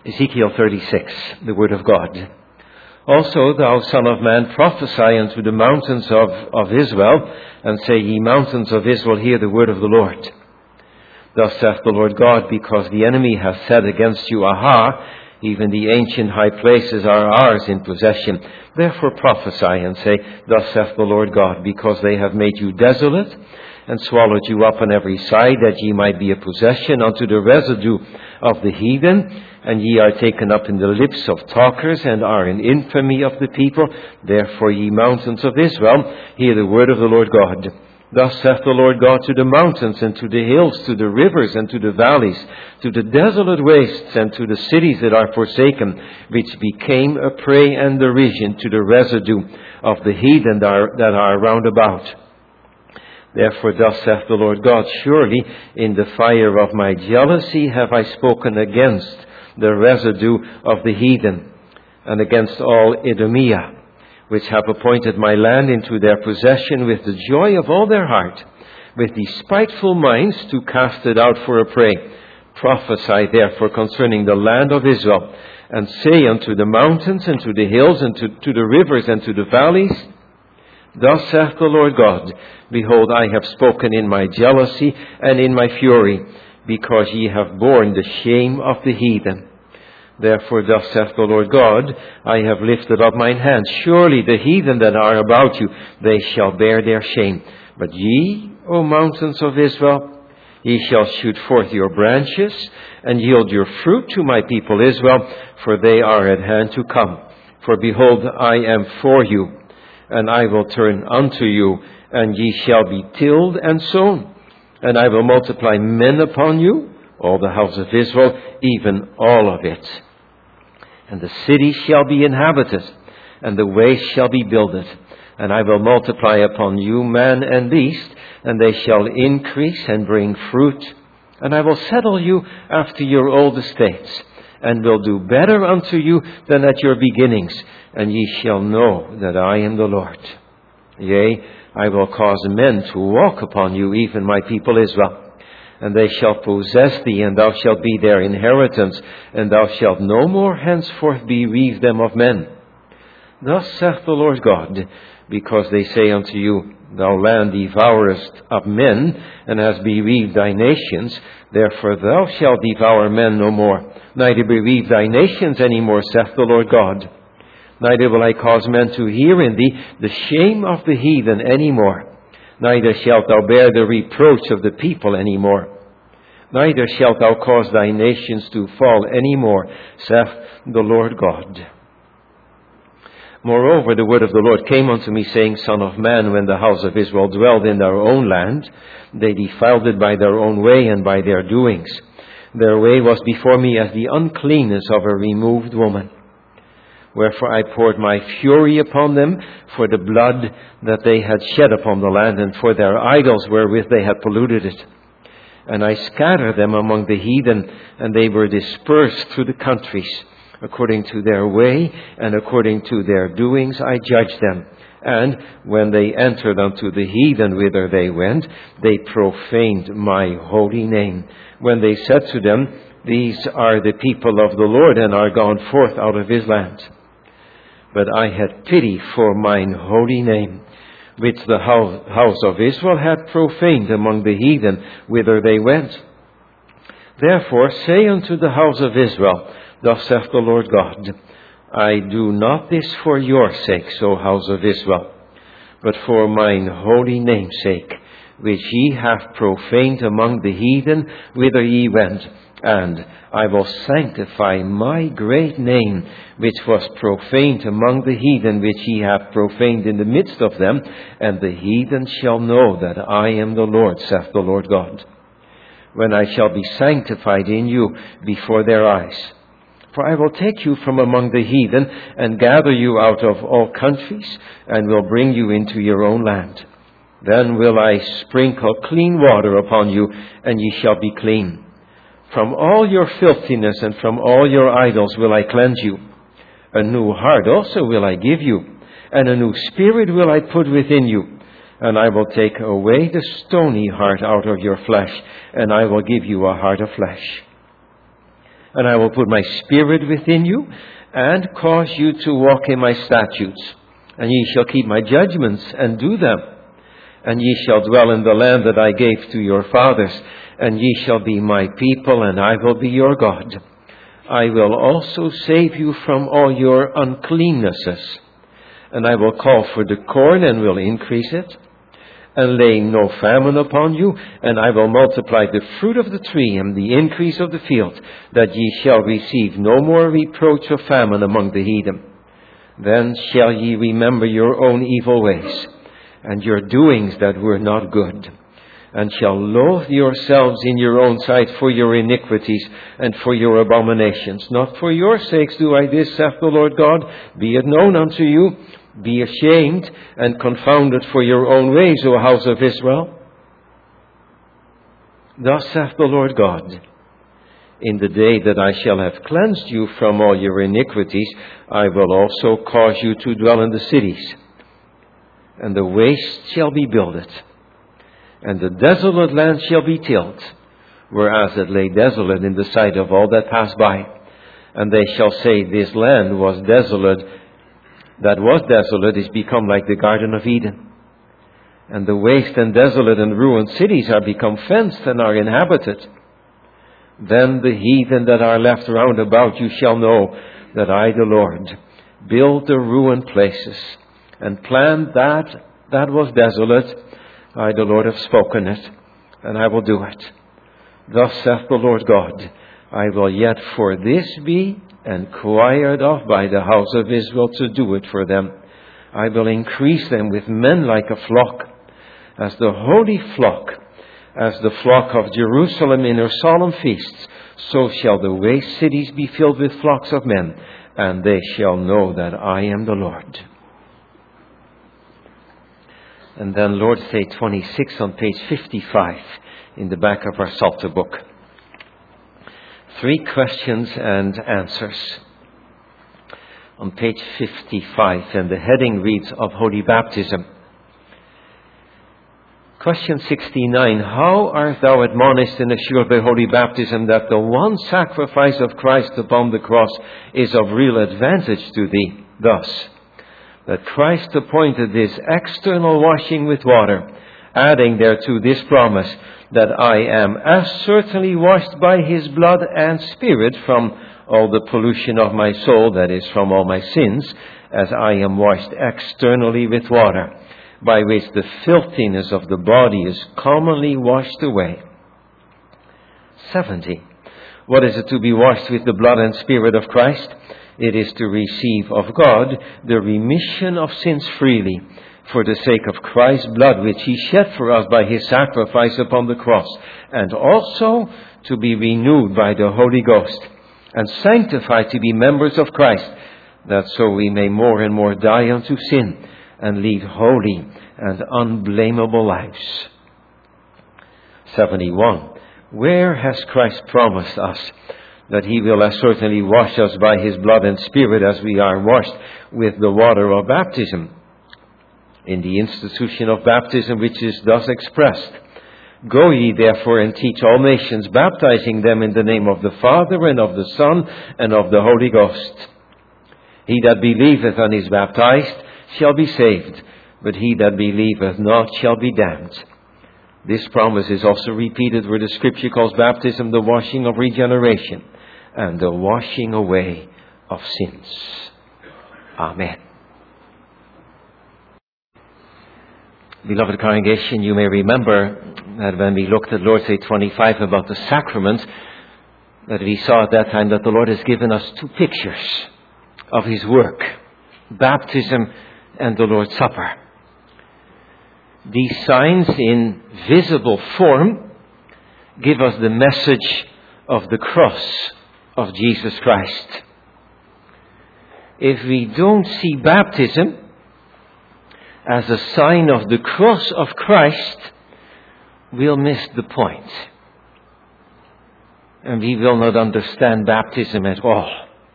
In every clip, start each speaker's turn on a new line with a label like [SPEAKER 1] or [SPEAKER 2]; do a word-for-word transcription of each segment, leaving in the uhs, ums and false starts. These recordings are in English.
[SPEAKER 1] Ezekiel thirty-six, the word of God. Also, thou son of man, prophesy unto the mountains of, of Israel, and say, Ye mountains of Israel, hear the word of the Lord. Thus saith the Lord God, because the enemy hath said against you, Aha, even the ancient high places are ours in possession. Therefore prophesy and say, Thus saith the Lord God, because they have made you desolate, and swallowed you up on every side, that ye might be a possession unto the residue of the heathen, and ye are taken up in the lips of talkers, and are in infamy of the people. Therefore, ye mountains of Israel, hear the word of the Lord God. Thus saith the Lord God to the mountains, and to the hills, to the rivers, and to the valleys, to the desolate wastes, and to the cities that are forsaken, which became a prey and derision to the residue of the heathen that are, that are round about. Therefore thus saith the Lord God, Surely in the fire of my jealousy have I spoken against the residue of the heathen, and against all Edomia, which have appointed my land into their possession with the joy of all their heart, with despiteful minds to cast it out for a prey. Prophesy therefore concerning the land of Israel, and say unto the mountains, and to the hills, and to, to the rivers, and to the valleys, Thus saith the Lord God, Behold, I have spoken in my jealousy and in my fury, because ye have borne the shame of the heathen. Therefore thus saith the Lord God, I have lifted up mine hand. Surely the heathen that are about you, they shall bear their shame. But ye, O mountains of Israel, ye shall shoot forth your branches, and yield your fruit to my people Israel, for they are at hand to come. For behold, I am for you, and I will turn unto you, and ye shall be tilled and sown. And I will multiply men upon you, all the house of Israel, even all of it. And the city shall be inhabited, and the waste shall be builded. And I will multiply upon you man and beast, and they shall increase and bring fruit. And I will settle you after your old estates, and will do better unto you than at your beginnings. And ye shall know that I am the Lord. Yea, I will cause men to walk upon you, even my people Israel. And they shall possess thee, and thou shalt be their inheritance, and thou shalt no more henceforth bereave them of men. Thus saith the Lord God, because they say unto you, Thou land devourest of men, and hast bereaved thy nations, therefore thou shalt devour men no more, neither bereave thy nations any more, saith the Lord God. Neither will I cause men to hear in thee the shame of the heathen any more, neither shalt thou bear the reproach of the people any more. Neither shalt thou cause thy nations to fall any more, saith the Lord God. Moreover, the word of the Lord came unto me, saying, Son of man, when the house of Israel dwelled in their own land, they defiled it by their own way and by their doings. Their way was before me as the uncleanness of a removed woman. Wherefore I poured my fury upon them for the blood that they had shed upon the land, and for their idols wherewith they had polluted it. And I scattered them among the heathen, and they were dispersed through the countries. According to their way and according to their doings I judged them. And when they entered unto the heathen whither they went, they profaned my holy name. When they said to them, These are the people of the Lord, and are gone forth out of his land. But I had pity for mine holy name, which the house of Israel had profaned among the heathen whither they went. Therefore say unto the house of Israel, Thus saith the Lord God, I do not this for your sakes, O house of Israel, but for mine holy name's sake, which ye have profaned among the heathen whither ye went. And I will sanctify my great name, which was profaned among the heathen, which ye have profaned in the midst of them, and the heathen shall know that I am the Lord, saith the Lord God, when I shall be sanctified in you before their eyes. For I will take you from among the heathen, and gather you out of all countries, and will bring you into your own land. Then will I sprinkle clean water upon you, and ye shall be clean. From all your filthiness and from all your idols will I cleanse you. A new heart also will I give you, and a new spirit will I put within you. And I will take away the stony heart out of your flesh, and I will give you a heart of flesh. And I will put my spirit within you, and cause you to walk in my statutes. And ye shall keep my judgments, and do them. And ye shall dwell in the land that I gave to your fathers, and ye shall be my people, and I will be your God. I will also save you from all your uncleannesses. And I will call for the corn, and will increase it, and lay no famine upon you. And I will multiply the fruit of the tree, and the increase of the field, that ye shall receive no more reproach of famine among the heathen. Then shall ye remember your own evil ways, and your doings that were not good, and shall loathe yourselves in your own sight for your iniquities and for your abominations. Not for your sakes do I this, saith the Lord God. Be it known unto you. Be ashamed and confounded for your own ways, O house of Israel. Thus saith the Lord God. In the day that I shall have cleansed you from all your iniquities, I will also cause you to dwell in the cities. And the waste shall be builded, and the desolate land shall be tilled, whereas it lay desolate in the sight of all that pass by. And they shall say, this land was desolate, that was desolate is become like the Garden of Eden. And the waste and desolate and ruined cities are become fenced and are inhabited. Then the heathen that are left round about you shall know that I, the Lord, build the ruined places, and plan that that was desolate. I, the Lord, have spoken it, and I will do it. Thus saith the Lord God, I will yet for this be inquired of by the house of Israel to do it for them. I will increase them with men like a flock, as the holy flock, as the flock of Jerusalem in her solemn feasts. So shall the waste cities be filled with flocks of men, and they shall know that I am the Lord. And then Lord's Day twenty-six on page fifty-five in the back of our Psalter book. Three questions and answers. On page fifty-five, and the heading reads, of Holy Baptism. Question sixty-nine. How art thou admonished and assured by Holy Baptism that the one sacrifice of Christ upon the cross is of real advantage to thee? Thus, that Christ appointed this external washing with water, adding thereto this promise, that I am as certainly washed by his blood and spirit from all the pollution of my soul, that is, from all my sins, as I am washed externally with water, by which the filthiness of the body is commonly washed away. seventy. What is it to be washed with the blood and spirit of Christ? It is to receive of God the remission of sins freely, for the sake of Christ's blood, which he shed for us by his sacrifice upon the cross, and also to be renewed by the Holy Ghost, and sanctified to be members of Christ, that so we may more and more die unto sin, and lead holy and unblameable lives. seventy-one. Where has Christ promised us that he will as certainly wash us by his blood and spirit as we are washed with the water of baptism? In the institution of baptism, which is thus expressed, Go ye therefore and teach all nations, baptizing them in the name of the Father and of the Son and of the Holy Ghost. He that believeth and is baptized shall be saved, but he that believeth not shall be damned. This promise is also repeated where the Scripture calls baptism the washing of regeneration and the washing away of sins. Amen. Beloved congregation, you may remember that when we looked at Lord's Day twenty-five about the sacrament, that we saw at that time that the Lord has given us two pictures of his work, baptism and the Lord's Supper. These signs in visible form give us the message of the cross of Jesus Christ. If we don't see baptism as a sign of the cross of Christ, we'll miss the point. And we will not understand baptism at all.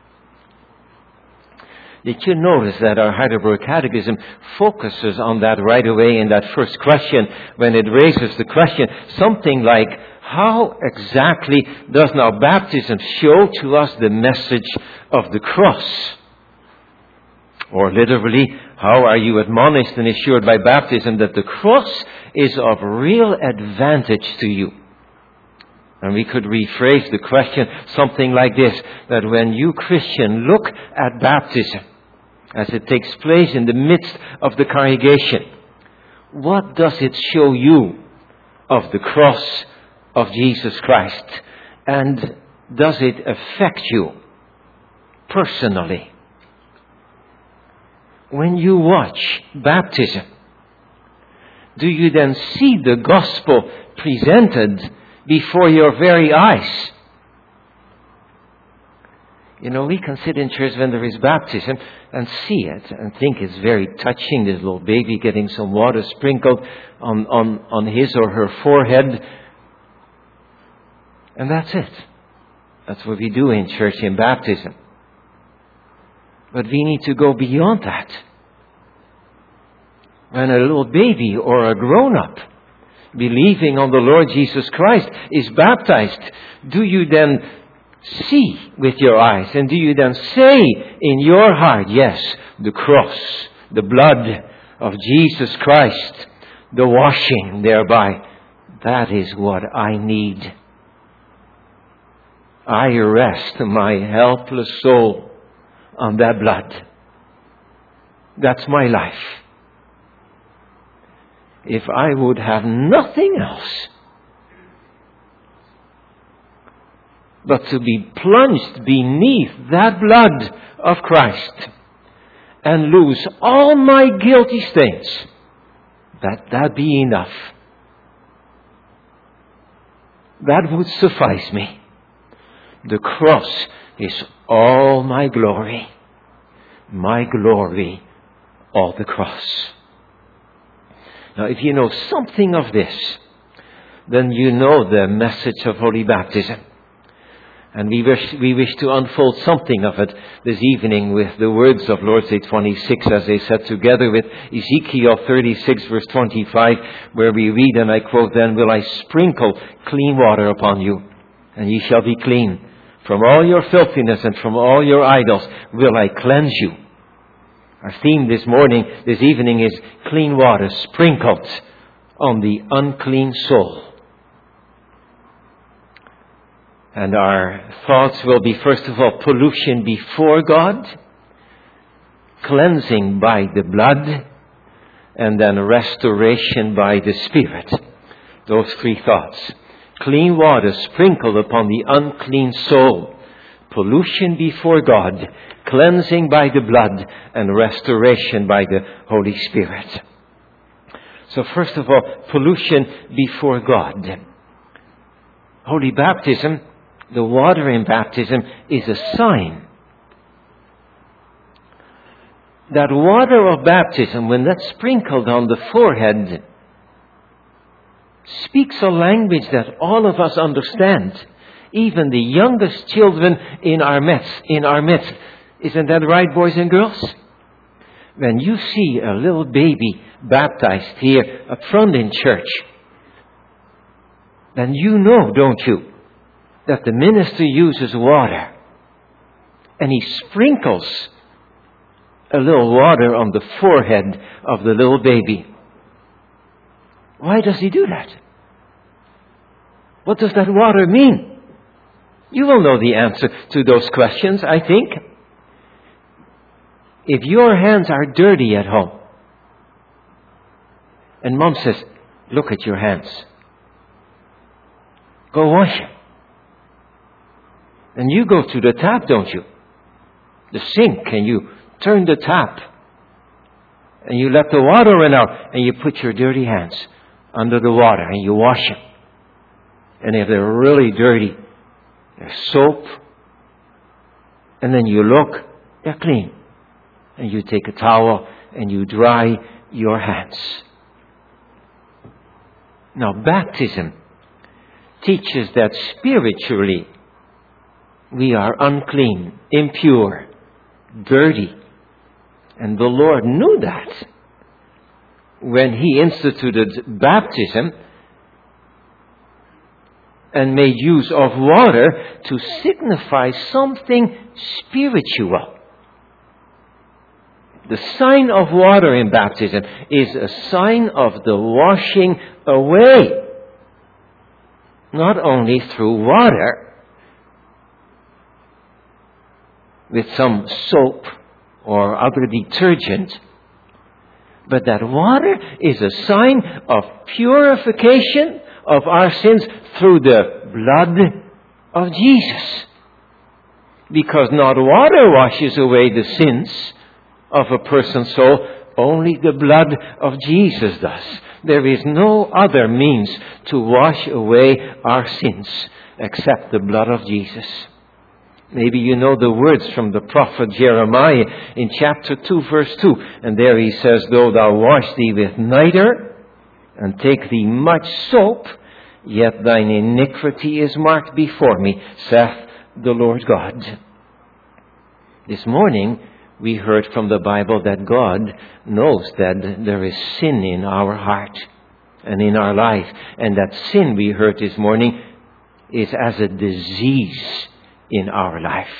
[SPEAKER 1] Did you notice that our Heidelberg Catechism focuses on that right away in that first question, when it raises the question, something like, how exactly does now baptism show to us the message of the cross? Or literally, how are you admonished and assured by baptism that the cross is of real advantage to you? And we could rephrase the question something like this, that when you, Christian, look at baptism as it takes place in the midst of the congregation, what does it show you of the cross of Jesus Christ? And does it affect you personally? When you watch baptism, do you then see the gospel presented before your very eyes? You know, we can sit in church when there is baptism and see it and think it's very touching, this little baby getting some water sprinkled on, on, on his or her forehead. And that's it. That's what we do in church in baptism. But we need to go beyond that. When a little baby or a grown-up believing on the Lord Jesus Christ is baptized, do you then see with your eyes, and do you then say in your heart, yes, the cross, the blood of Jesus Christ, the washing thereby, that is what I need. I rest my helpless soul on that blood. That's my life. If I would have nothing else but to be plunged beneath that blood of Christ and lose all my guilty stains, that that be enough. That would suffice me. The cross is all my glory. My glory, all the cross. Now, if you know something of this, then you know the message of Holy Baptism. And we wish, we wish to unfold something of it this evening with the words of Lord's Day twenty-six as they set together with Ezekiel thirty-six verse twenty-five, where we read, and I quote, "Then will I sprinkle clean water upon you, and ye shall be clean. From all your filthiness and from all your idols will I cleanse you." Our theme this morning, this evening is clean water sprinkled on the unclean soul. And our thoughts will be, first of all, pollution before God, cleansing by the blood, and then restoration by the Spirit. Those three thoughts. Clean water sprinkled upon the unclean soul, pollution before God, cleansing by the blood, and restoration by the Holy Spirit. So first of all, pollution before God. Holy baptism, the water in baptism, is a sign. That water of baptism, when that's sprinkled on the forehead, speaks a language that all of us understand. Even the youngest children in our midst. In our midst. Isn't that right, boys and girls? When you see a little baby baptized here up front in church, then you know, don't you, that the minister uses water. And he sprinkles a little water on the forehead of the little baby. Why does he do that? What does that water mean? You will know the answer to those questions, I think. If your hands are dirty at home, and Mom says, "Look at your hands. Go wash them." And you go to the tap, don't you? The sink, and you turn the tap. And you let the water run out, and you put your dirty hands under the water, and you wash them. And if they're really dirty, there's soap. And then you look, they're clean. And you take a towel, and you dry your hands. Now, baptism teaches that spiritually we are unclean, impure, dirty. And the Lord knew that when He instituted baptism. and made use of water to signify something spiritual. The sign of water in baptism is a sign of the washing away, not only through water, with some soap or other detergent, but that water is a sign of purification of our sins through the blood of Jesus. Because not water washes away the sins of a person's soul, only the blood of Jesus does. There is no other means to wash away our sins except the blood of Jesus. Maybe you know the words from the prophet Jeremiah in chapter two, verse two. And there he says, though thou wash thee with nitre, and take thee much soap, yet thine iniquity is marked before me, saith the Lord God. This morning, we heard from the Bible that God knows that there is sin in our heart and in our life. And that sin, we heard this morning, is as a disease in our life.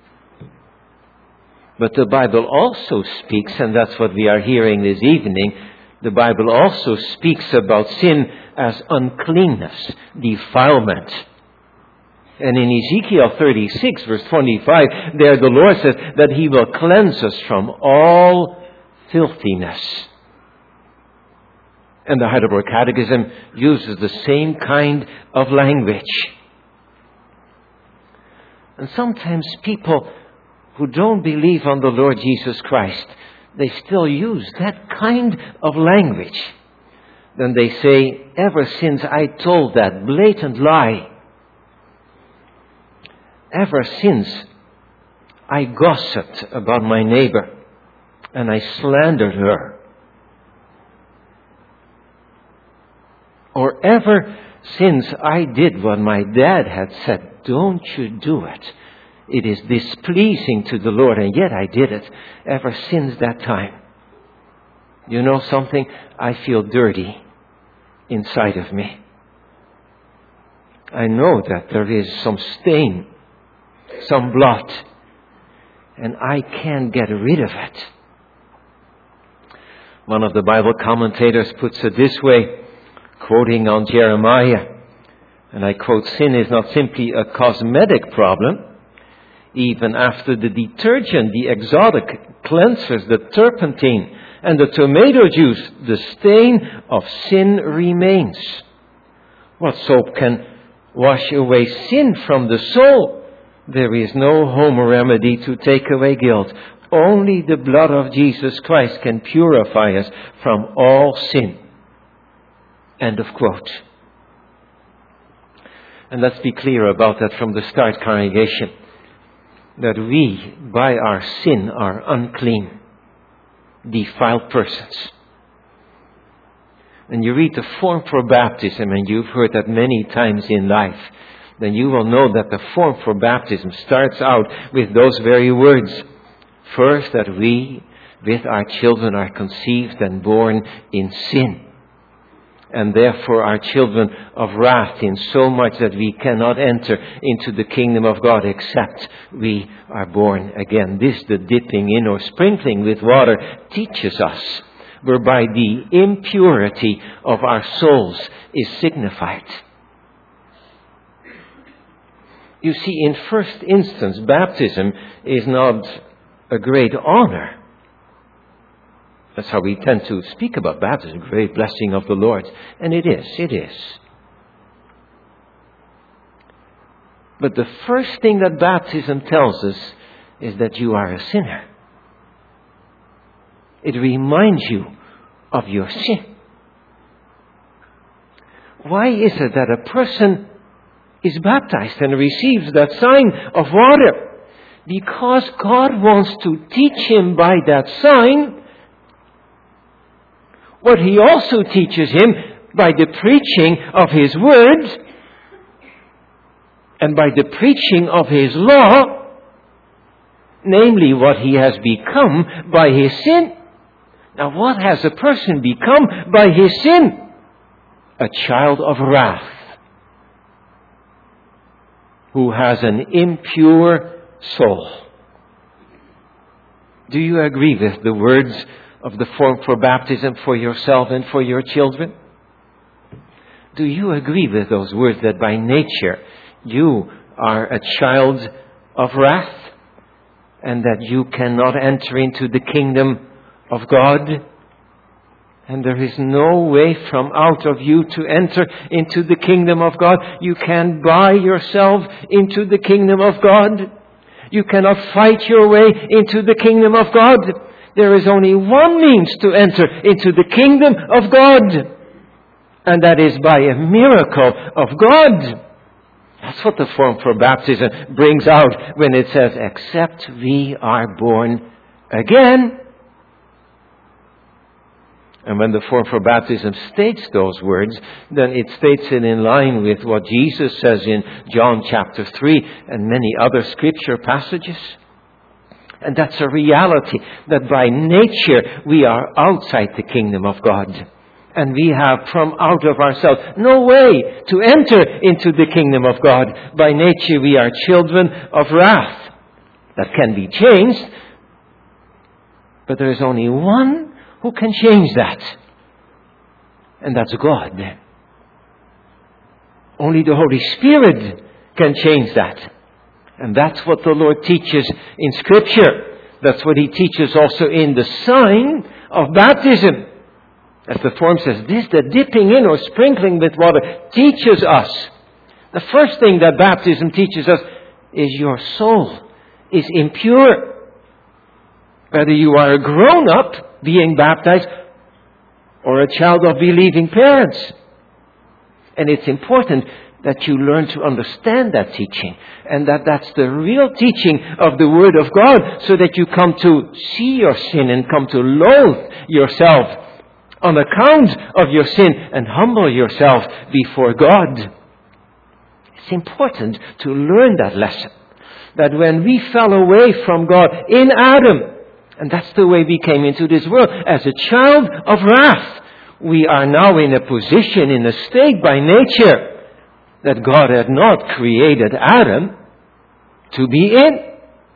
[SPEAKER 1] But the Bible also speaks, and that's what we are hearing this evening, the Bible also speaks about sin as uncleanness, defilement. And in Ezekiel thirty-six, verse twenty-five, there the Lord says that He will cleanse us from all filthiness. And the Heidelberg Catechism uses the same kind of language. And sometimes people who don't believe on the Lord Jesus Christ, they still use that kind of language. Then they say, ever since I told that blatant lie, ever since I gossiped about my neighbor and I slandered her, or ever since I did what my dad had said, don't you do it. It is displeasing to the Lord, and yet I did it ever since that time. You know something? I feel dirty inside of me. I know that there is some stain, some blot, and I can't get rid of it. One of the Bible commentators puts it this way, quoting on Jeremiah, and I quote, sin is not simply a cosmetic problem. Even after the detergent, the exotic cleansers, the turpentine, and the tomato juice, the stain of sin remains. What soap can wash away sin from the soul? There is no home remedy to take away guilt. Only the blood of Jesus Christ can purify us from all sin. End of quote. And let's be clear about that from the start, congregation. That we, by our sin, are unclean, defiled persons. When you read the form for baptism, and you've heard that many times in life, then you will know that the form for baptism starts out with those very words. First, that we, with our children, are conceived and born in sin, and therefore are children of wrath, in so much that we cannot enter into the kingdom of God except we are born again. This, the dipping in or sprinkling with water, teaches us, whereby the impurity of our souls is signified. You see, in first instance, baptism is not a great honor. That's how we tend to speak about baptism, great blessing of the Lord. And it is, it is. But the first thing that baptism tells us is that you are a sinner. It reminds you of your sin. Why is it that a person is baptized and receives that sign of water? Because God wants to teach him by that sign what He also teaches him by the preaching of His Word and by the preaching of His law, namely what he has become by his sin. Now, what has a person become by his sin? A child of wrath. who has an impure soul. Do you agree with the words of the form for baptism for yourself and for your children? Do you agree with those words that by nature you are a child of wrath and that you cannot enter into the kingdom of God? And there is no way from out of you to enter into the kingdom of God. You can't buy yourself into the kingdom of God. You cannot fight your way into the kingdom of God. There is only one means to enter into the kingdom of God. And that is by a miracle of God. That's what the form for baptism brings out when it says, except we are born again. And when the form for baptism states those words, then it states it in line with what Jesus says in John chapter three and many other scripture passages. And that's a reality, that by nature we are outside the kingdom of God. And we have from out of ourselves no way to enter into the kingdom of God. By nature we are children of wrath. That can be changed. But there is only one who can change that? And that's God. Only the Holy Spirit can change that. And that's what the Lord teaches in Scripture. That's what He teaches also in the sign of baptism. As the form says, this, the dipping in or sprinkling with water, teaches us. The first thing that baptism teaches us is your soul is impure. Whether you are a grown-up being baptized or a child of believing parents. And it's important that you learn to understand that teaching, and that that's the real teaching of the Word of God, so that you come to see your sin and come to loathe yourself on account of your sin and humble yourself before God. It's important to learn that lesson, that when we fell away from God in Adam, and that's the way we came into this world, as a child of wrath, we are now in a position, in a state by nature, that God had not created Adam to be in.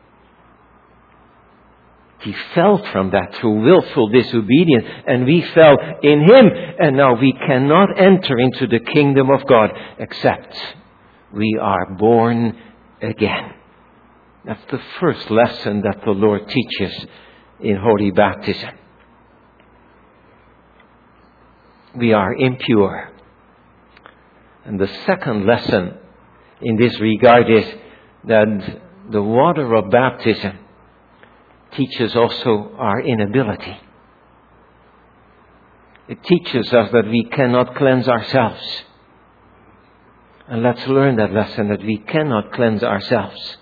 [SPEAKER 1] He fell from that through willful disobedience, and we fell in Him, and now we cannot enter into the kingdom of God except we are born again. That's the first lesson that the Lord teaches in holy baptism. We are impure. And the second lesson in this regard is that the water of baptism teaches also our inability. It teaches us that we cannot cleanse ourselves. And let's learn that lesson, that we cannot cleanse ourselves.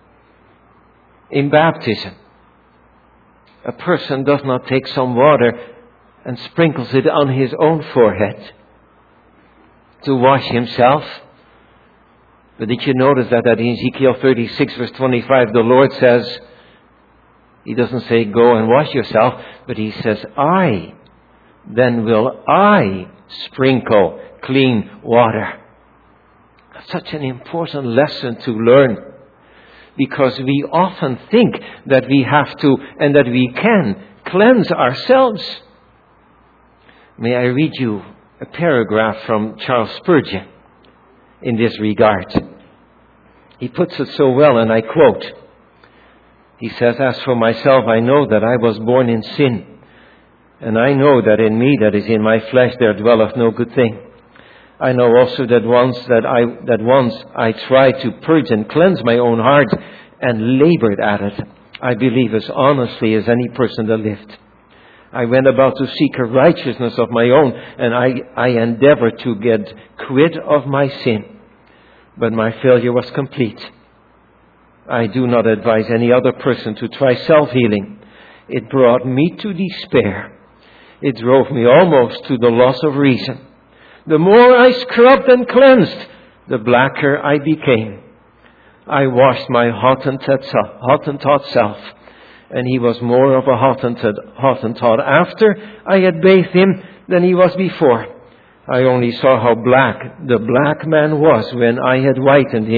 [SPEAKER 1] In baptism, a person does not take some water and sprinkles it on his own forehead to wash himself. But did you notice that, that in Ezekiel thirty-six verse twenty-five, the Lord says, He doesn't say go and wash yourself, but He says, I, then will I sprinkle clean water. That's such an important lesson to learn, because we often think that we have to and that we can cleanse ourselves. May I read you a paragraph from Charles Spurgeon in this regard. He puts it so well, and I quote. He says, as for myself, I know that I was born in sin, and I know that in me, that is in my flesh, there dwelleth no good thing. I know also that once that I that once I tried to purge and cleanse my own heart and labored at it, I believe as honestly as any person that lived. I went about to seek a righteousness of my own, and I, I endeavored to get quit of my sin. But my failure was complete. I do not advise any other person to try self-healing. It brought me to despair. It drove me almost to the loss of reason. The more I scrubbed and cleansed, the blacker I became. I washed my Hottentot self, and he was more of a Hottentot after I had bathed him than he was before. I only saw how black the black man was when I had whitened him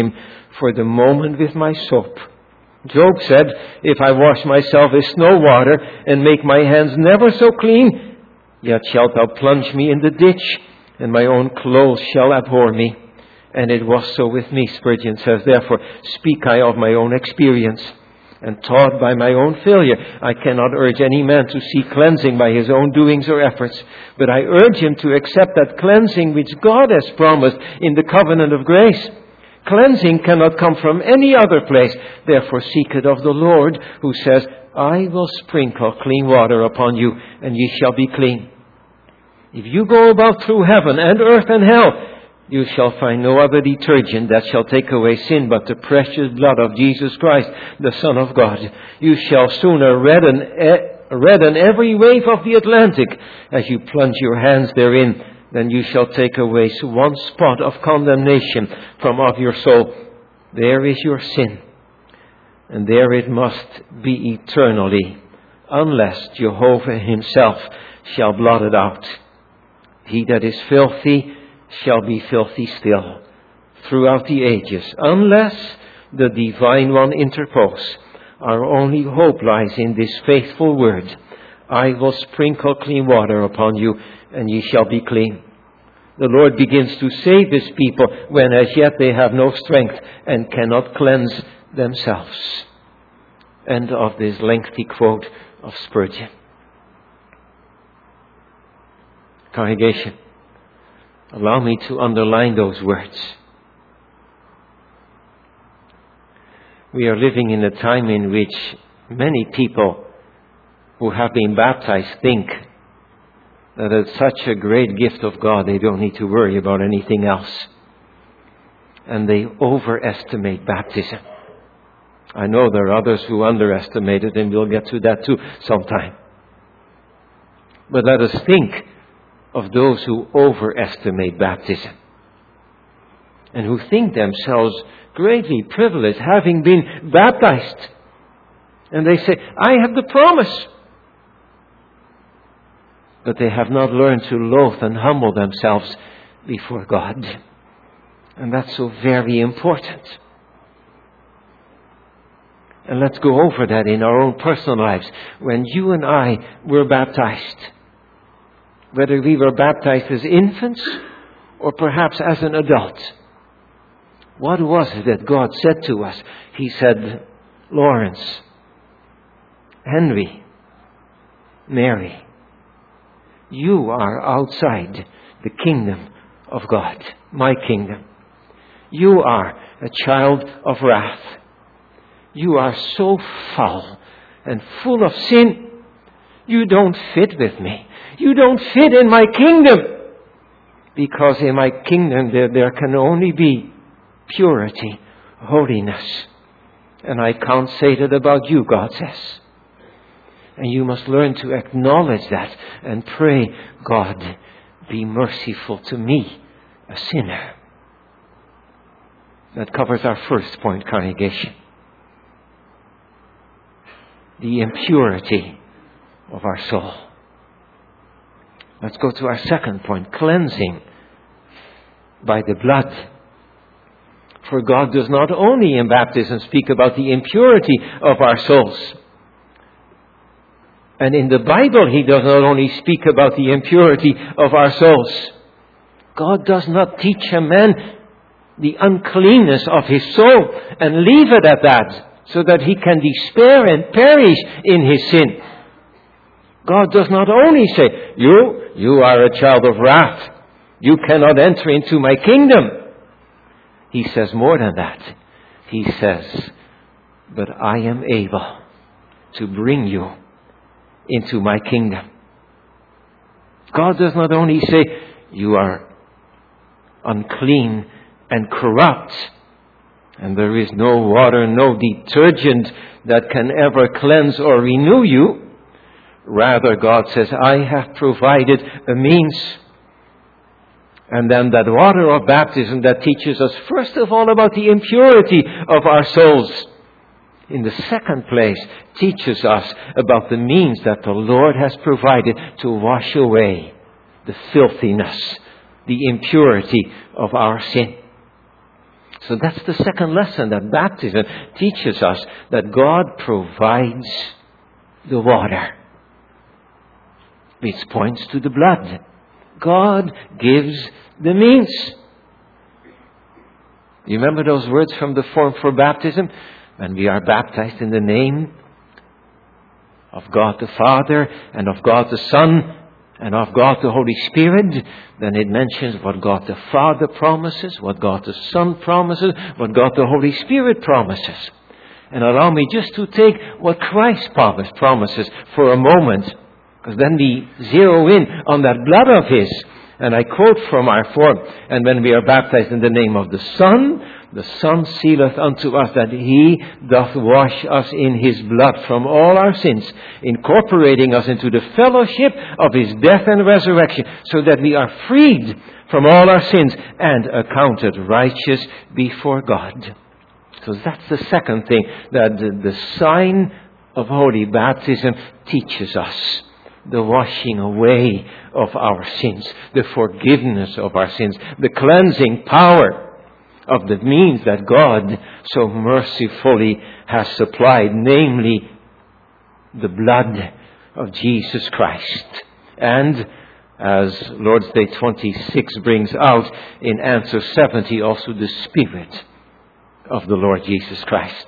[SPEAKER 1] for the moment with my soap. Job said, if I wash myself with snow water and make my hands never so clean, yet shalt thou plunge me in the ditch, and my own clothes shall abhor me. And it was so with me, Spurgeon says. Therefore speak I of my own experience, and taught by my own failure. I cannot urge any man to seek cleansing by his own doings or efforts, but I urge him to accept that cleansing which God has promised in the covenant of grace. Cleansing cannot come from any other place. Therefore seek it of the Lord, who says, I will sprinkle clean water upon you, and ye shall be clean. If you go about through heaven and earth and hell, you shall find no other detergent that shall take away sin but the precious blood of Jesus Christ, the Son of God. You shall sooner redden, redden every wave of the Atlantic as you plunge your hands therein, than you shall take away one spot of condemnation from off your soul. There is your sin, and there it must be eternally, unless Jehovah himself shall blot it out. He that is filthy shall be filthy still throughout the ages, unless the Divine One interpose. Our only hope lies in this faithful word, I will sprinkle clean water upon you, and ye shall be clean. The Lord begins to save his people when as yet they have no strength and cannot cleanse themselves. End of this lengthy quote of Spurgeon. Congregation, allow me to underline those words. We are living in a time in which many people who have been baptized think that it's such a great gift of God they don't need to worry about anything else. And they overestimate baptism. I know there are others who underestimate it, and we'll get to that too sometime. But let us think of those who overestimate baptism and who think themselves greatly privileged, having been baptized. And they say, I have the promise. But they have not learned to loathe and humble themselves before God. And that's so very important. And let's go over that in our own personal lives. When you and I were baptized, whether we were baptized as infants or perhaps as an adult, what was it that God said to us? He said, Lawrence, Henry, Mary, you are outside the kingdom of God, my kingdom. You are a child of wrath. You are so foul and full of sin. You don't fit with me. You don't fit in my kingdom. Because in my kingdom there, there can only be purity, holiness. And I can't say that about you, God says. And you must learn to acknowledge that and pray, God, be merciful to me, a sinner. That covers our first point, congregation. The impurity of our soul. Let's go to our second point, cleansing by the blood. For God does not only in baptism speak about the impurity of our souls. And in the Bible, He does not only speak about the impurity of our souls. God does not teach a man the uncleanness of his soul and leave it at that, so that he can despair and perish in his sin. God does not only say, you, you are a child of wrath. You cannot enter into my kingdom. He says more than that. He says, but I am able to bring you into my kingdom. God does not only say, you are unclean and corrupt, and there is no water, no detergent that can ever cleanse or renew you. Rather, God says, I have provided a means. And then that water of baptism that teaches us, first of all, about the impurity of our souls. In the second place, teaches us about the means that the Lord has provided to wash away the filthiness, the impurity of our sin. So that's the second lesson, that baptism teaches us that God provides the water, which points to the blood. God gives the means. You remember those words from the form for baptism? When we are baptized in the name of God the Father and of God the Son and of God the Holy Spirit, then it mentions what God the Father promises, what God the Son promises, what God the Holy Spirit promises. And allow me just to take what Christ promise, promises for a moment, because then we zero in on that blood of His. And I quote from our form, and when we are baptized in the name of the Son, the Son sealeth unto us that He doth wash us in His blood from all our sins, incorporating us into the fellowship of His death and resurrection, so that we are freed from all our sins and accounted righteous before God. So that's the second thing that the, the sign of holy baptism teaches us. The washing away of our sins, the forgiveness of our sins, the cleansing power of the means that God so mercifully has supplied, namely the blood of Jesus Christ. And as Lord's Day twenty-six brings out in answer seventy, also the Spirit of the Lord Jesus Christ.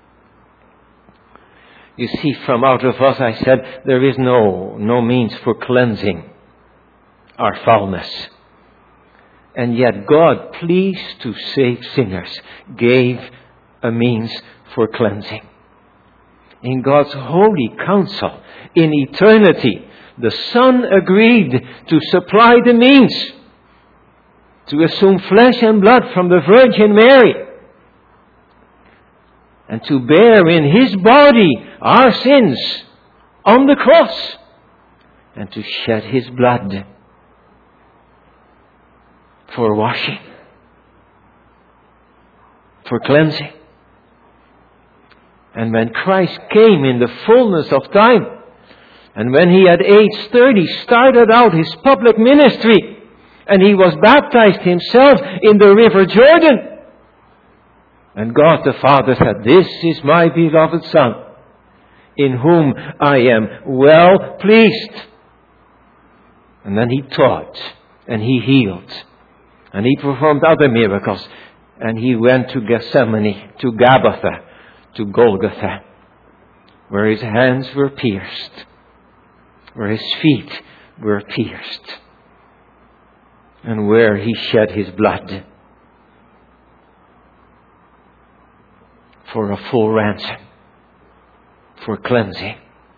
[SPEAKER 1] You see, from out of us, I said, there is no, no means for cleansing our foulness. And yet God, pleased to save sinners, gave a means for cleansing. In God's holy counsel, in eternity, the Son agreed to supply the means to assume flesh and blood from the Virgin Mary, and to bear in His body our sins on the cross, and to shed His blood for washing, for cleansing. And when Christ came in the fullness of time, and when He at age thirty started out His public ministry, and He was baptized Himself in the river Jordan, and God the Father said, "This is my beloved Son, in whom I am well pleased." And then He taught, and He healed, and He performed other miracles, and He went to Gethsemane, to Gabbatha, to Golgotha, where His hands were pierced, where His feet were pierced, and where He shed His blood for a full ransom, for cleansing.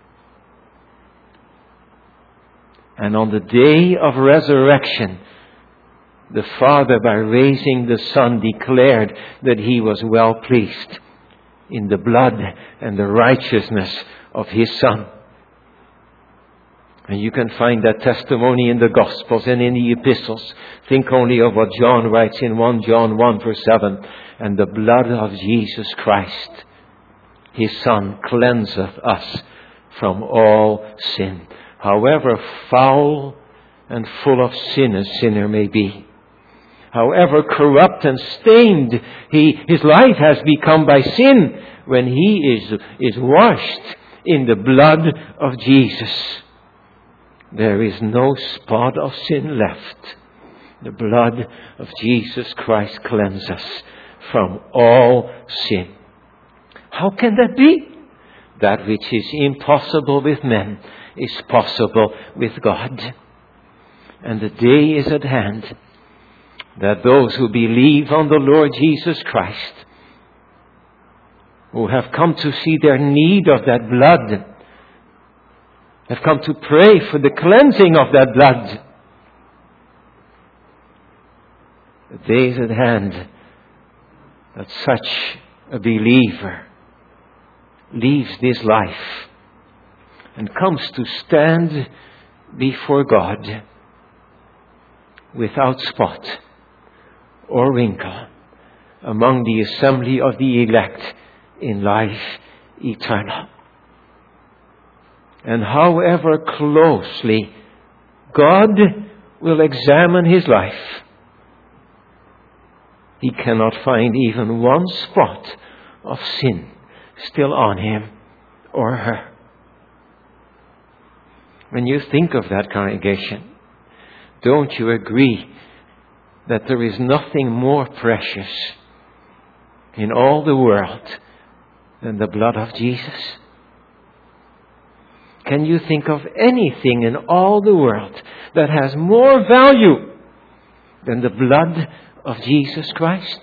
[SPEAKER 1] And on the day of resurrection, the Father, by raising the Son, declared that He was well pleased in the blood and the righteousness of His Son. And you can find that testimony in the Gospels and in the Epistles. Think only of what John writes in First John one verse seven. "And the blood of Jesus Christ, His Son, cleanseth us from all sin." However foul and full of sin a sinner may be, however corrupt and stained he, his life has become by sin, when he is, is washed in the blood of Jesus, there is no spot of sin left. The blood of Jesus Christ cleanses us from all sin. How can that be? That which is impossible with men is possible with God. And the day is at hand that those who believe on the Lord Jesus Christ, who have come to see their need of that blood, have come to pray for the cleansing of that blood. The day is at hand that such a believer leaves this life and comes to stand before God without spot or wrinkle among the assembly of the elect in life eternal. And however closely God will examine his life, he cannot find even one spot of sin still on him or her. When you think of that, congregation, don't you agree that there is nothing more precious in all the world than the blood of Jesus? Can you think of anything in all the world that has more value than the blood of Jesus Christ?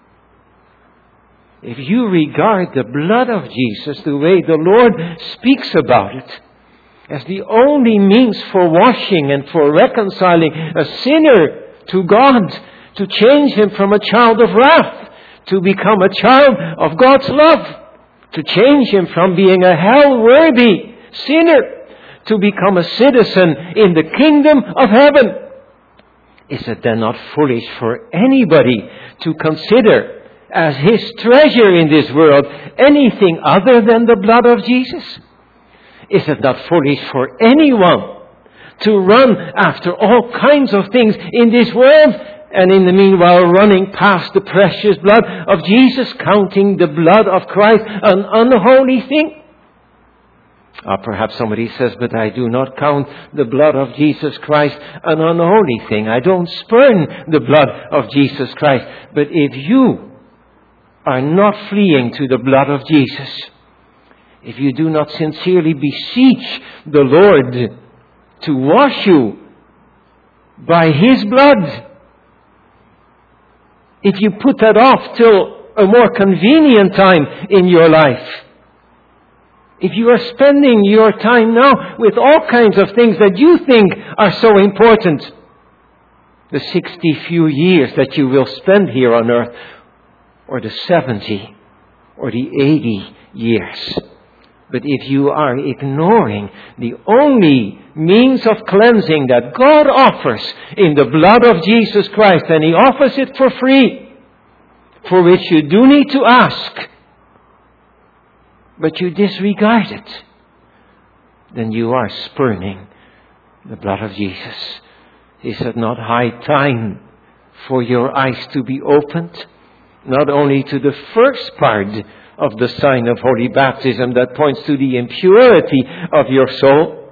[SPEAKER 1] If you regard the blood of Jesus the way the Lord speaks about it, as the only means for washing and for reconciling a sinner to God, to change him from a child of wrath to become a child of God's love, to change him from being a hell-worthy sinner to become a citizen in the kingdom of heaven, is it then not foolish for anybody to consider as his treasure in this world anything other than the blood of Jesus? Is it not foolish for anyone to run after all kinds of things in this world, and in the meanwhile running past the precious blood of Jesus, counting the blood of Christ an unholy thing? Or perhaps somebody says, but I do not count the blood of Jesus Christ an unholy thing. I don't spurn the blood of Jesus Christ. But if you are not fleeing to the blood of Jesus, if you do not sincerely beseech the Lord to wash you by His blood, if you put that off till a more convenient time in your life, if you are spending your time now with all kinds of things that you think are so important, the sixty few years that you will spend here on earth, or the seventy, or the eighty years. But if you are ignoring the only means of cleansing that God offers in the blood of Jesus Christ, and He offers it for free, for which you do need to ask, but you disregard it, then you are spurning the blood of Jesus. Is it not high time for your eyes to be opened, not only to the first part of the sign of holy baptism that points to the impurity of your soul,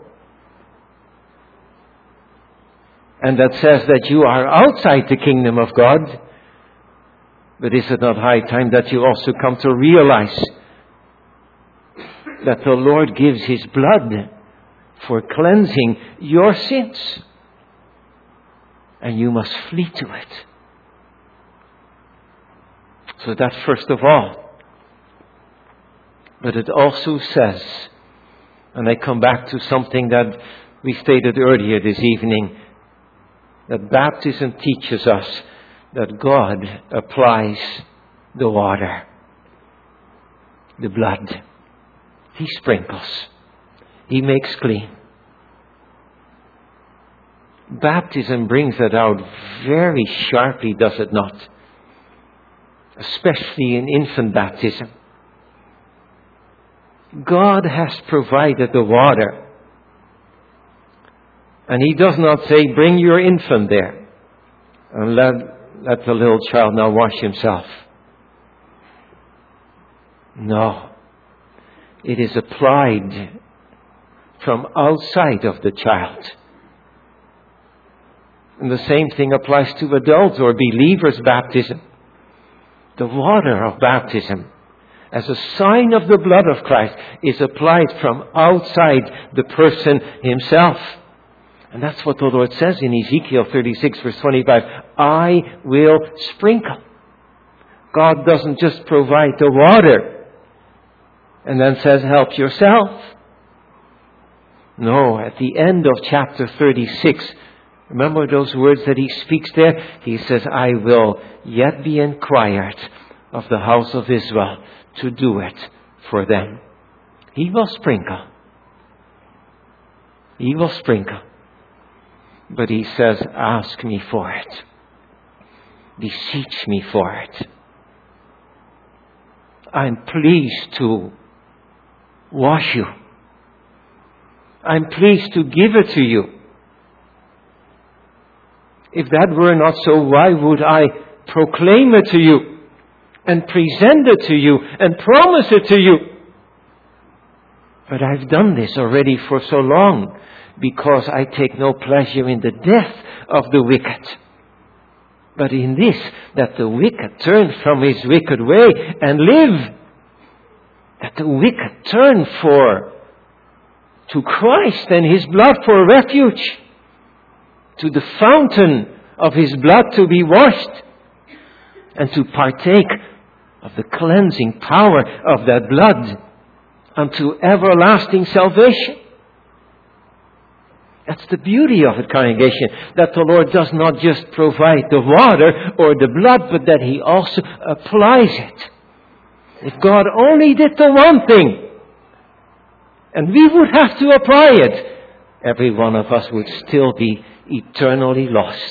[SPEAKER 1] and that says that you are outside the kingdom of God, but is it not high time that you also come to realize that the Lord gives His blood for cleansing your sins, and you must flee to it? So that first of all. But it also says, and I come back to something that we stated earlier this evening, that baptism teaches us that God applies the water, the blood. He sprinkles. He makes clean. Baptism brings that out very sharply, does it not? Especially in infant baptism. God has provided the water. And He does not say, bring your infant there and let, let the little child now wash himself. No. It is applied from outside of the child. And the same thing applies to adults or believers' baptism. The water of baptism, as a sign of the blood of Christ, is applied from outside the person himself. And that's what the Lord says in Ezekiel thirty-six verse twenty-five. I will sprinkle. God doesn't just provide the water and then says, help yourself. No, at the end of chapter thirty-six, remember those words that He speaks there? He says, I will yet be inquired of the house of Israel to do it for them. He will sprinkle. He will sprinkle. But He says, ask me for it. Beseech me for it. I'm pleased to wash you. I'm pleased to give it to you. If that were not so, why would I proclaim it to you and present it to you and promise it to you. But I've done this already for so long, because I take no pleasure in the death of the wicked, but in this, that the wicked turn from his wicked way and live. That the wicked turn for to Christ and His blood for refuge, to the fountain of His blood to be washed, and to partake of the cleansing power of that blood unto everlasting salvation. That's the beauty of it, congregation, that the Lord does not just provide the water or the blood, but that He also applies it. If God only did the one thing, and we would have to apply it, every one of us would still be eternally lost.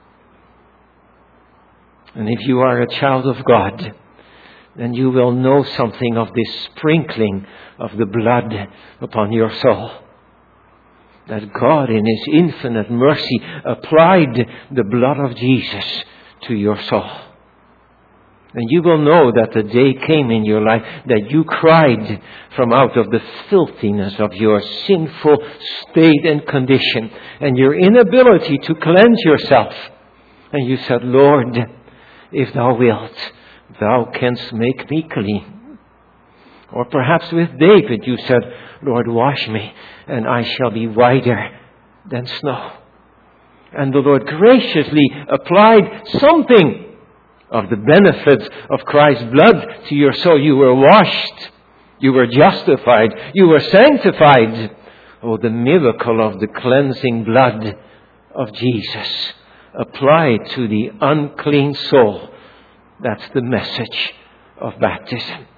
[SPEAKER 1] And if you are a child of God, then you will know something of this sprinkling of the blood upon your soul. That God in His infinite mercy applied the blood of Jesus to your soul. And you will know that the day came in your life that you cried from out of the filthiness of your sinful state and condition and your inability to cleanse yourself. And you said, Lord, if Thou wilt, Thou canst make me clean. Or perhaps with David you said, Lord, wash me, and I shall be whiter than snow. And the Lord graciously applied something of the benefits of Christ's blood to your soul. You were washed. You were justified. You were sanctified. Oh, the miracle of the cleansing blood of Jesus applied to the unclean soul. That's the message of baptism.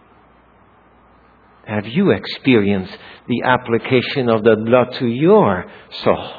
[SPEAKER 1] Have you experienced the application of the blood to your soul?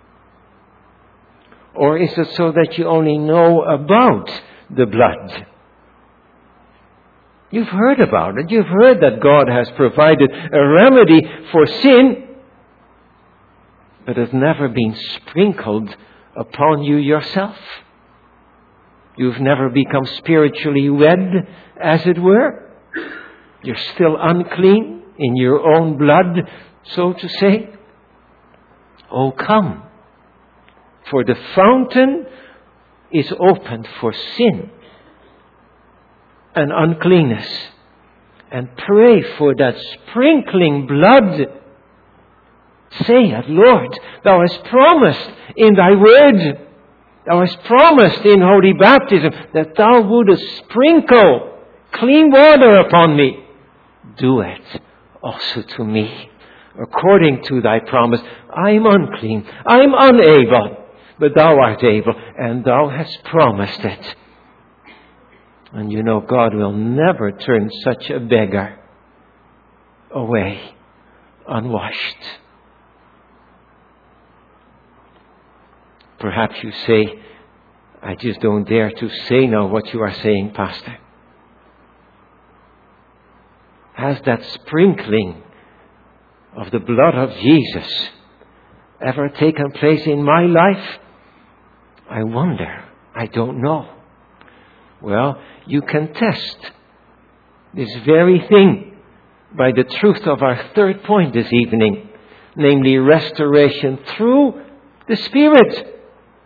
[SPEAKER 1] Or is it so that you only know about the blood? You've heard about it. You've heard that God has provided a remedy for sin, but it's never been sprinkled upon you yourself. You've never become spiritually wed, as it were. You're still unclean in your own blood, so to say. Oh, come, for the fountain is opened for sin and uncleanness. And pray for that sprinkling blood. Say it, Lord, Thou hast promised in Thy word, Thou hast promised in holy baptism that Thou wouldest sprinkle clean water upon me. Do it also to me, according to Thy promise. I am unclean, I am unable, but Thou art able, and Thou hast promised it. And you know, God will never turn such a beggar away unwashed. Perhaps you say, I just don't dare to say now what you are saying, Pastor. Has that sprinkling of the blood of Jesus ever taken place in my life? I wonder. I don't know. Well, you can test this very thing by the truth of our third point this evening, namely restoration through the Spirit.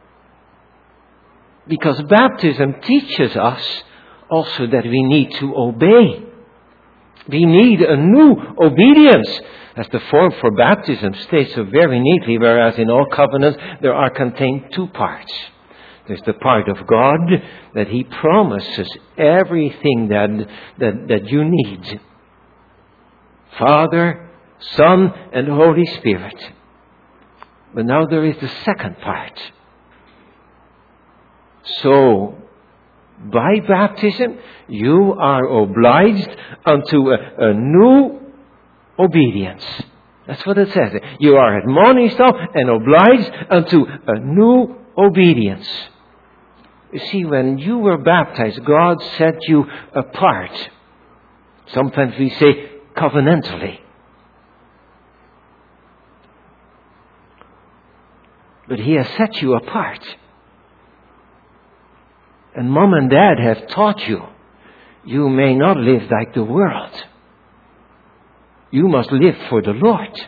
[SPEAKER 1] Because baptism teaches us also that we need to obey. We need a new obedience, as the form for baptism states so very neatly, whereas in all covenants there are contained two parts. There's the part of God that He promises everything that, that, that you need. Father, Son, and Holy Spirit. But now there is the second part. So, by baptism, you are obliged unto a, a new obedience. That's what it says. You are admonished of and obliged unto a new obedience. You see, when you were baptized, God set you apart. Sometimes we say covenantally. But He has set you apart. And mom and dad have taught you, you may not live like the world. You must live for the Lord.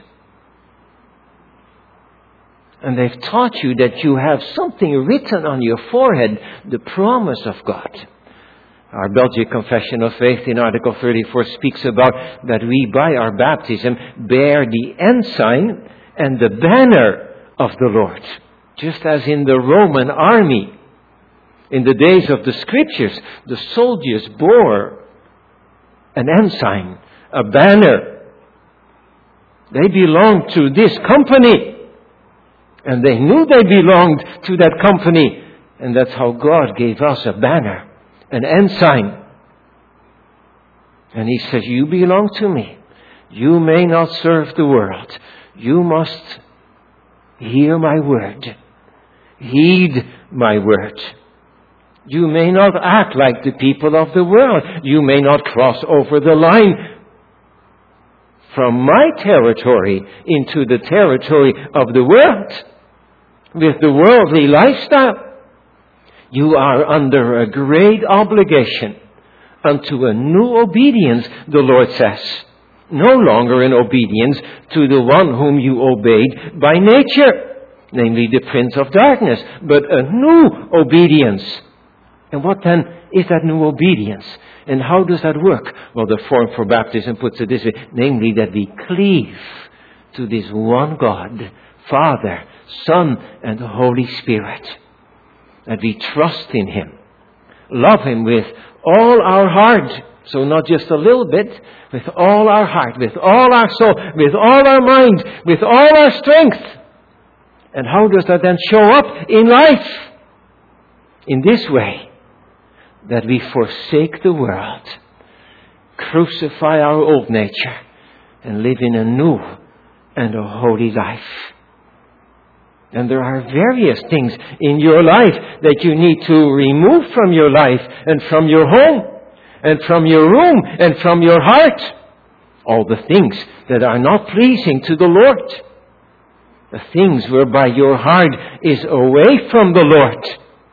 [SPEAKER 1] And they've taught you that you have something written on your forehead, the promise of God. Our Belgic Confession of Faith in Article thirty-four speaks about that we by our baptism bear the ensign and the banner of the Lord. Just as in the Roman army, in the days of the Scriptures, the soldiers bore an ensign, a banner. They belonged to this company. And they knew they belonged to that company. And that's how God gave us a banner, an ensign. And He says, you belong to me. You may not serve the world. You must hear my word. Heed my word. You may not act like the people of the world. You may not cross over the line from my territory into the territory of the world with the worldly lifestyle. You are under a great obligation unto a new obedience, the Lord says. No longer an obedience to the one whom you obeyed by nature, namely the prince of darkness, but a new obedience. And what then is that new obedience? And how does that work? Well, the form for baptism puts it this way, namely that we cleave to this one God, Father, Son, and the Holy Spirit. That we trust in Him, love Him with all our heart. So not just a little bit, with all our heart, with all our soul, with all our mind, with all our strength. And how does that then show up in life? In this way, that we forsake the world, crucify our old nature, and live in a new and a holy life. And there are various things in your life that you need to remove from your life and from your home and from your room and from your heart. All the things that are not pleasing to the Lord. The things whereby your heart is away from the Lord.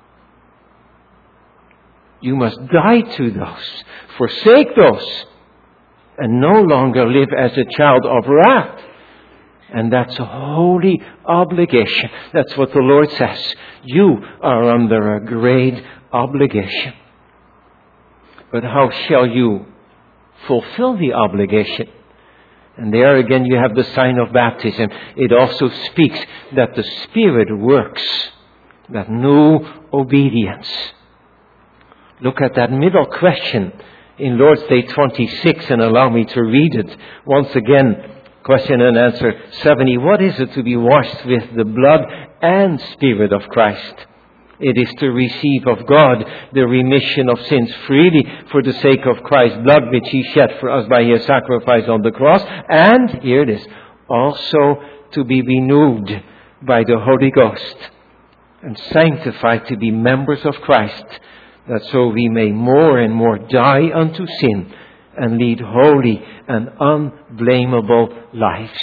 [SPEAKER 1] You must die to those, forsake those, and no longer live as a child of wrath. And that's a holy obligation. That's what the Lord says. You are under a great obligation. But how shall you fulfill the obligation? And there again you have the sign of baptism. It also speaks that the Spirit works, that new obedience. Look at that middle question in Lord's Day twenty-six and allow me to read it once again. Question and answer seventy. What is it to be washed with the blood and Spirit of Christ? It is to receive of God the remission of sins freely for the sake of Christ's blood, which He shed for us by His sacrifice on the cross. And, here it is, also to be renewed by the Holy Ghost and sanctified to be members of Christ, that so we may more and more die unto sin and lead holy and unblameable lives.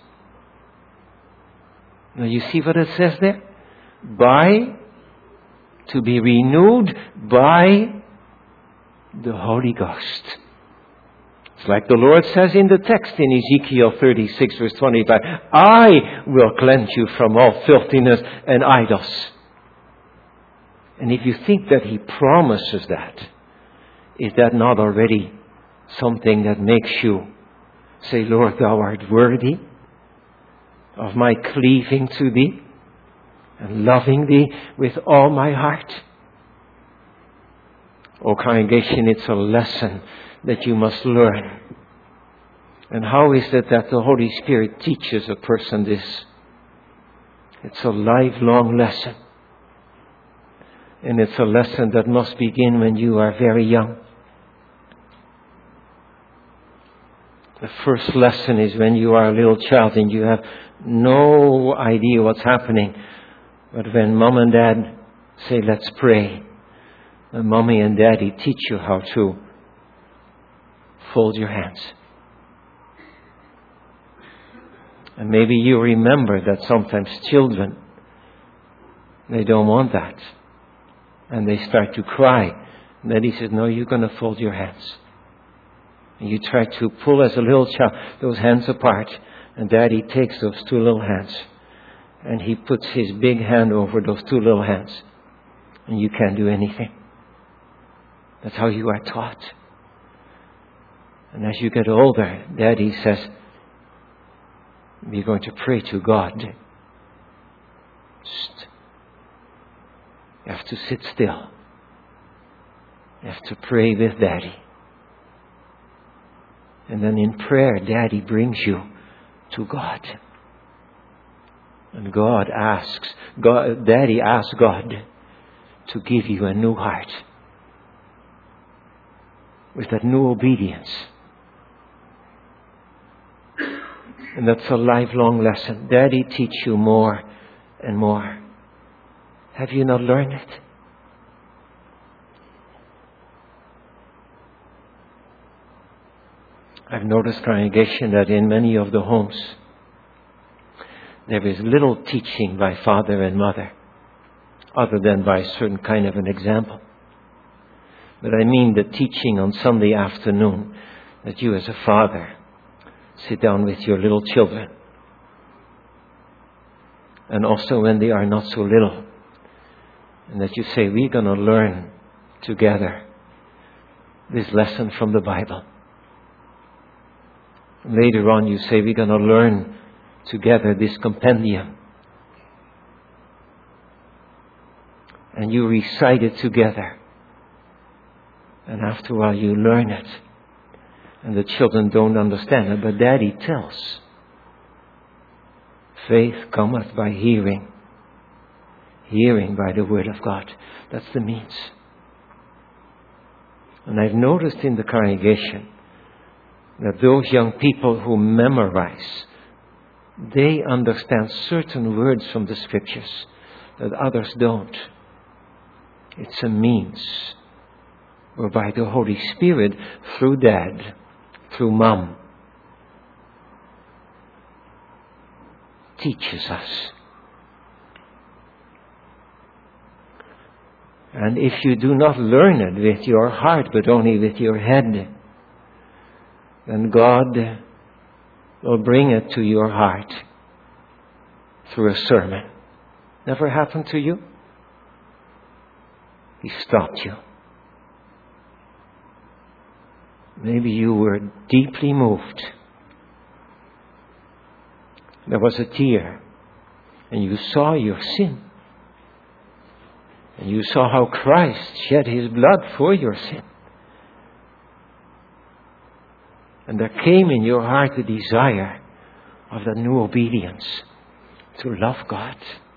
[SPEAKER 1] Now you see what it says there? By, to be renewed by the Holy Ghost. It's like the Lord says in the text in Ezekiel thirty-six verse twenty-five, I will cleanse you from all filthiness and idols. And if you think that He promises that, is that not already something that makes you say, Lord, Thou art worthy of my cleaving to Thee and loving Thee with all my heart? Oh, congregation, it's a lesson that you must learn. And how is it that the Holy Spirit teaches a person this? It's a lifelong lesson. And it's a lesson that must begin when you are very young. The first lesson is when you are a little child and you have no idea what's happening. But when mom and dad say, let's pray, and mommy and daddy teach you how to fold your hands. And maybe you remember that sometimes children, they don't want that. And they start to cry. And Daddy says, no, you're going to fold your hands. And you try to pull as a little child those hands apart. And Daddy takes those two little hands. And he puts his big hand over those two little hands. And you can't do anything. That's how you are taught. And as you get older, Daddy says, we're going to pray to God. Shh. You have to sit still. You have to pray with Daddy. And then in prayer, Daddy brings you to God. And God asks, God, Daddy asks God to give you a new heart. With that new obedience. And that's a lifelong lesson. Daddy teach you more and more. Have you not learned it? I've noticed, congregation, that in many of the homes, there is little teaching by father and mother, other than by a certain kind of an example. But I mean the teaching on Sunday afternoon, that you as a father sit down with your little children. And also when they are not so little. And that you say, we're going to learn together this lesson from the Bible. And later on you say, we're going to learn together this compendium. And you recite it together. And after a while you learn it. And the children don't understand it, but Daddy tells. Faith cometh by hearing. Hearing by the word of God. That's the means. And I've noticed in the congregation that those young people who memorize, they understand certain words from the scriptures that others don't. It's a means whereby the Holy Spirit, through Dad, through Mom, teaches us. And if you do not learn it with your heart, but only with your head, then God will bring it to your heart through a sermon. Never happened to you? He stopped you. Maybe you were deeply moved. There was a tear. And you saw your sin. And you saw how Christ shed His blood for your sin. And there came in your heart the desire of that new obedience to love God.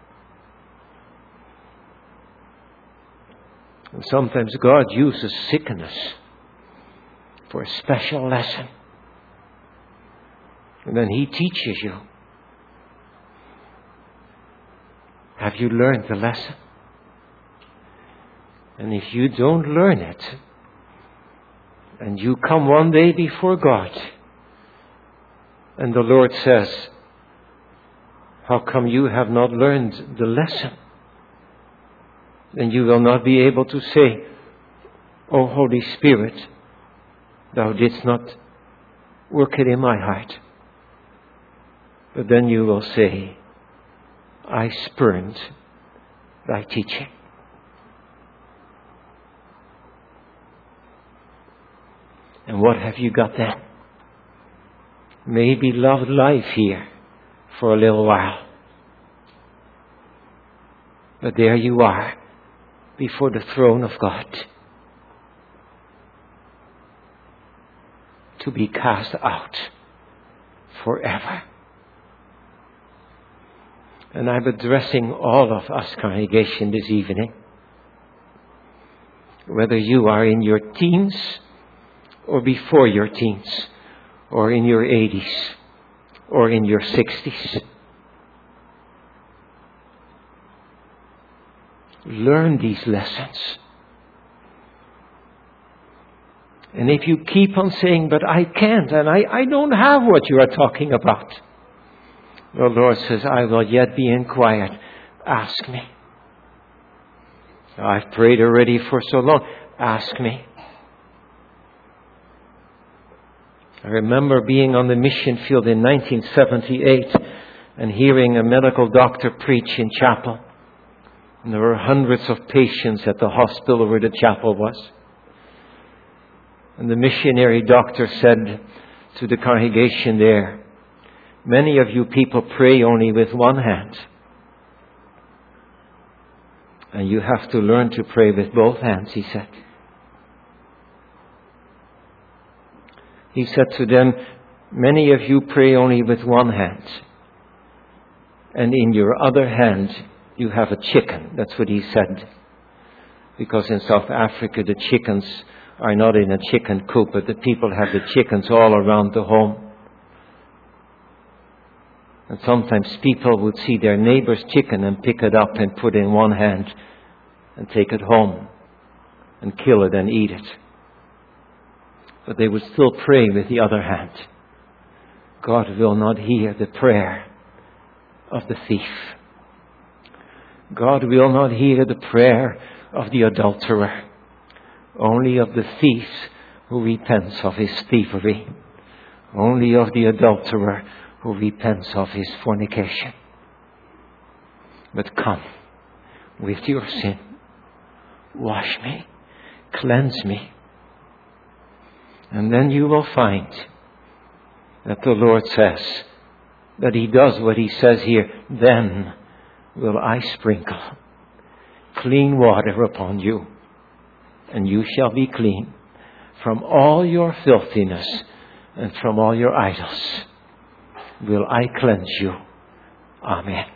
[SPEAKER 1] And sometimes God uses sickness for a special lesson. And then He teaches you. Have you learned the lesson? And if you don't learn it, and you come one day before God, and the Lord says, how come you have not learned the lesson? Then you will not be able to say, O Holy Spirit, Thou didst not work it in my heart. But then you will say, I spurned Thy teaching. And what have you got then? Maybe loved life here for a little while. But there you are before the throne of God. To be cast out forever. And I'm addressing all of us, congregation, this evening. Whether you are in your teens, or before your teens, or in your eighties, or in your sixties. Learn these lessons. And if you keep on saying, but I can't, and I, I don't have what you are talking about, the Lord says, I will yet be inquired. Ask me. I've prayed already for so long. Ask me. I remember being on the mission field in nineteen seventy-eight and hearing a medical doctor preach in chapel. And there were hundreds of patients at the hospital where the chapel was. And the missionary doctor said to the congregation there, many of you people pray only with one hand. And you have to learn to pray with both hands, he said. He said to them, many of you pray only with one hand. And in your other hand, you have a chicken. That's what he said. Because in South Africa, the chickens are not in a chicken coop, but the people have the chickens all around the home. And sometimes people would see their neighbor's chicken and pick it up and put it in one hand and take it home and kill it and eat it. But they would still pray with the other hand. God will not hear the prayer of the thief. God will not hear the prayer of the adulterer. Only of the thief who repents of his thievery. Only of the adulterer who repents of his fornication. But come with your sin. Wash me. Cleanse me. And then you will find that the Lord says that He does what He says here. Then will I sprinkle clean water upon you, and you shall be clean from all your filthiness and from all your idols. Will I cleanse you? Amen.